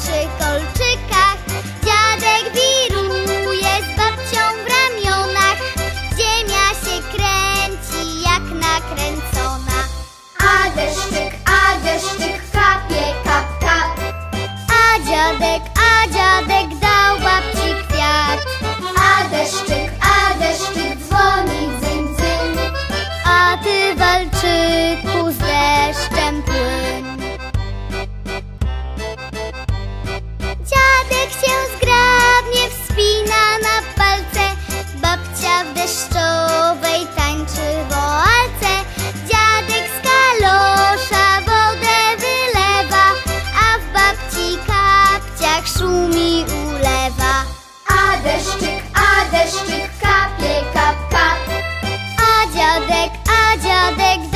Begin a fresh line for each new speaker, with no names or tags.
przy kolczykach. Dziadek wiruje z babcią w ramionach. Ziemia się kręci jak nakręcona. A deszczyk kapie, kap, kap. A dziadek dał babci kwiat. A deszczyk dzwoni, dzyn, dzyn. A ty, walczyku, z deszczem płyń. Dziadek się zgrabnie wspina na palce. Babcia w deszczowej tańczy woalce. Dziadek z kalosza wodę wylewa, a w babci kapciach szumi ulewa. A deszczyk kapie, kap, kap. A dziadek